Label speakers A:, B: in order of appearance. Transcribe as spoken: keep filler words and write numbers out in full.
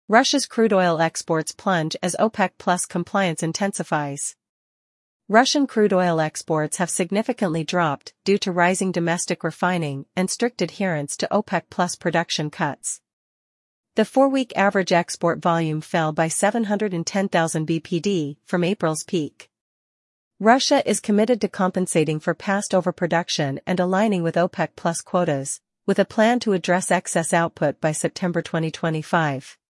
A: Russia's crude oil exports plunge as OPEC Plus compliance intensifies. Russian crude oil exports have significantly dropped due to rising domestic refining and strict adherence to OPEC Plus production cuts. The four-week average export volume fell by seven hundred ten thousand B P D from April's peak. Russia is committed to compensating for past overproduction and aligning with OPEC Plus quotas, with a plan to address excess output by September twenty twenty-five.